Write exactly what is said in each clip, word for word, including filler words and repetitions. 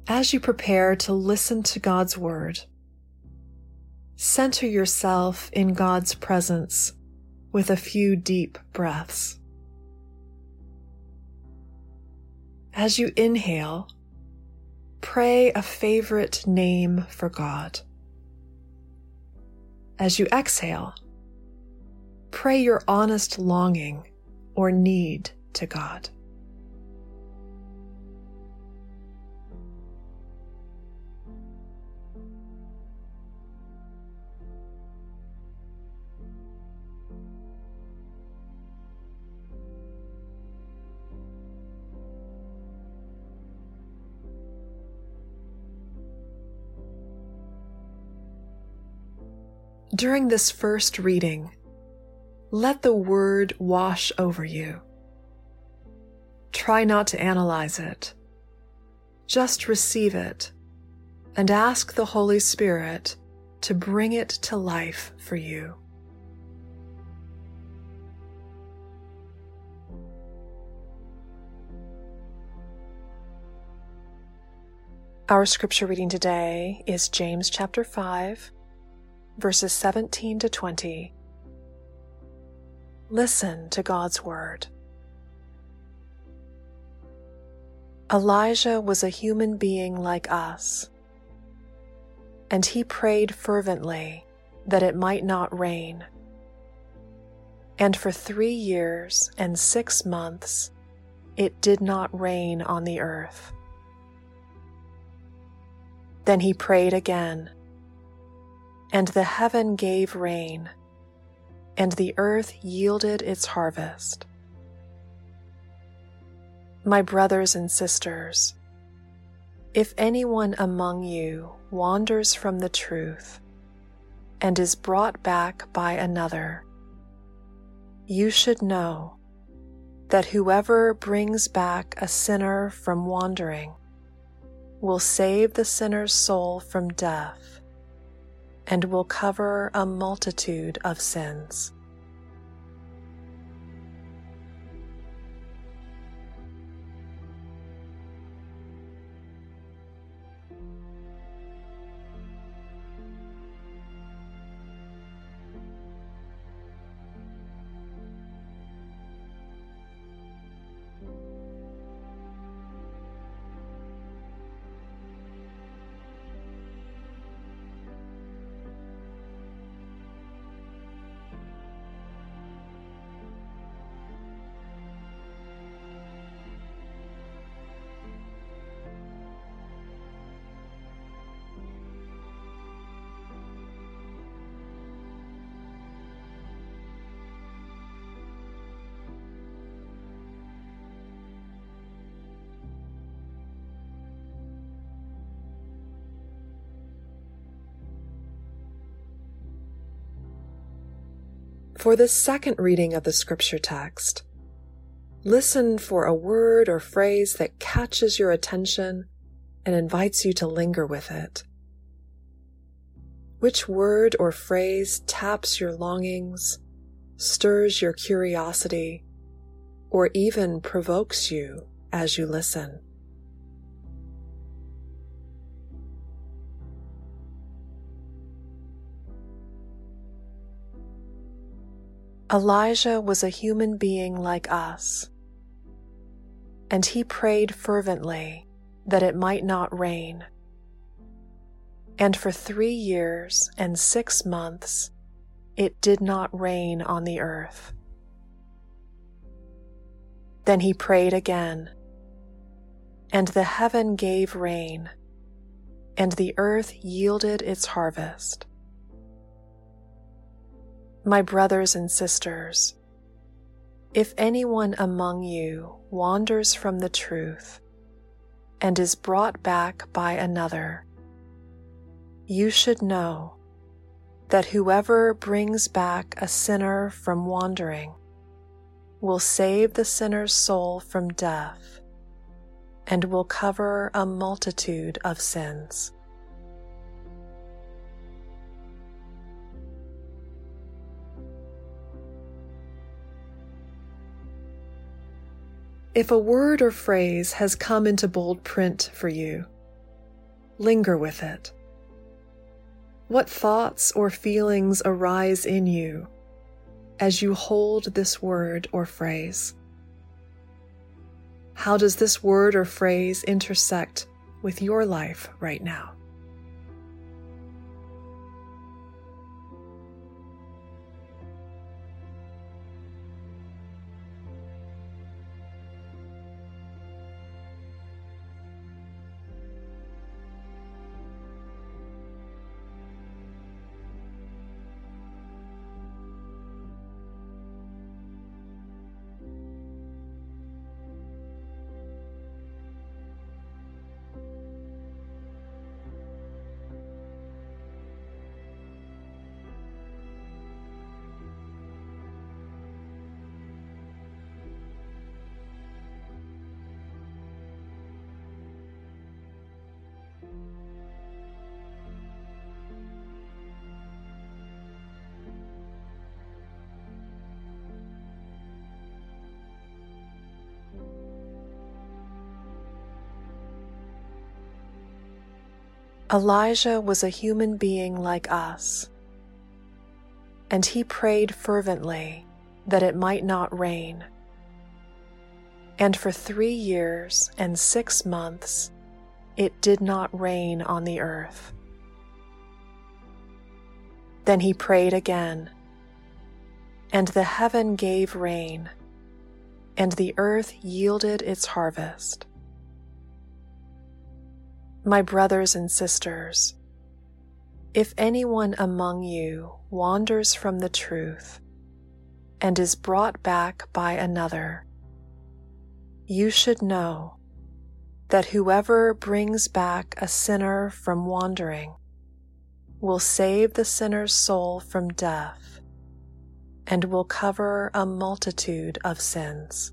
As you prepare to listen to God's Word, center yourself in God's presence with a few deep breaths. As you inhale, pray a favorite name for God. As you exhale, pray your honest longing or need to God. During this first reading, let the Word wash over you. Try not to analyze it. Just receive it and ask the Holy Spirit to bring it to life for you. Our scripture reading today is James chapter five, verses seventeen to twenty. Listen to God's word. Elijah was a human being like us, and he prayed fervently that it might not rain. And for three years and six months it did not rain on the earth. Then he prayed again, and the heaven gave rain, and the earth yielded its harvest. My brothers and sisters, if anyone among you wanders from the truth and is brought back by another, you should know that whoever brings back a sinner from wandering will save the sinner's soul from death and will cover a multitude of sins. For this second reading of the scripture text, listen for a word or phrase that catches your attention and invites you to linger with it. Which word or phrase taps your longings, stirs your curiosity, or even provokes you as you listen? Elijah was a human being like us, and he prayed fervently that it might not rain. And for three years and six months it did not rain on the earth. Then he prayed again, and the heaven gave rain, and the earth yielded its harvest. My brothers and sisters, if anyone among you wanders from the truth and is brought back by another, you should know that whoever brings back a sinner from wandering will save the sinner's soul from death and will cover a multitude of sins. If a word or phrase has come into bold print for you, Linger with it. What thoughts or feelings arise in you as you hold this word or phrase? How does this word or phrase intersect with your life right now? Elijah was a human being like us, and he prayed fervently that it might not rain. And for three years and six months it did not rain on the earth. Then he prayed again, and the heaven gave rain, and the earth yielded its harvest. My brothers and sisters, if anyone among you wanders from the truth and is brought back by another, you should know that whoever brings back a sinner from wandering will save the sinner's soul from death and will cover a multitude of sins.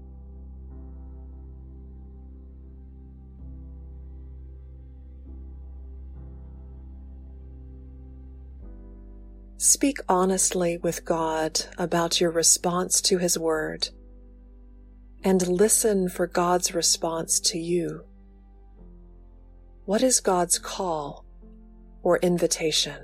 Speak honestly with God about your response to His Word, and listen for God's response to you. What is God's call or invitation?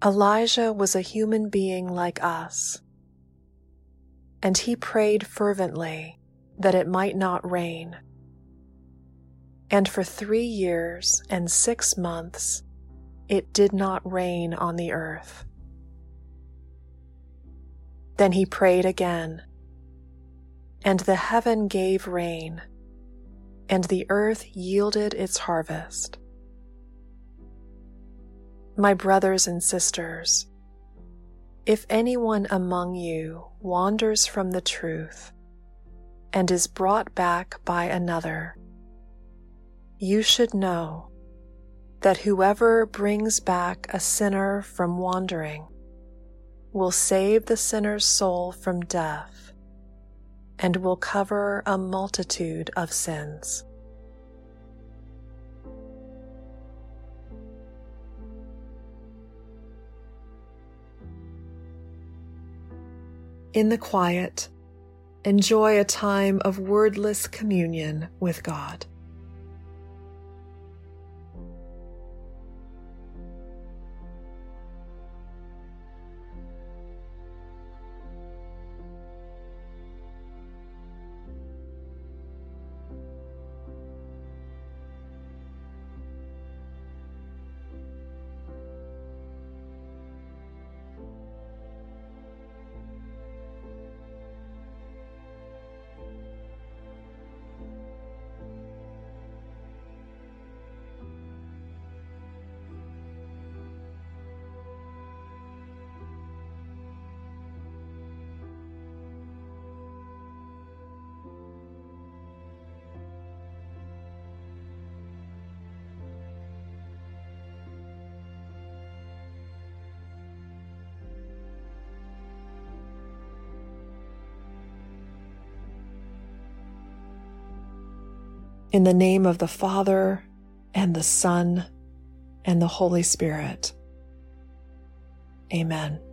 Elijah was a human being like us, and he prayed fervently that it might not rain. And for three years and six months it did not rain on the earth. Then he prayed again, and the heaven gave rain, and the earth yielded its harvest. My brothers and sisters, if anyone among you wanders from the truth and is brought back by another, you should know that whoever brings back a sinner from wandering will save the sinner's soul from death and will cover a multitude of sins. In the quiet, enjoy a time of wordless communion with God. In the name of the Father, and the Son, and the Holy Spirit. Amen.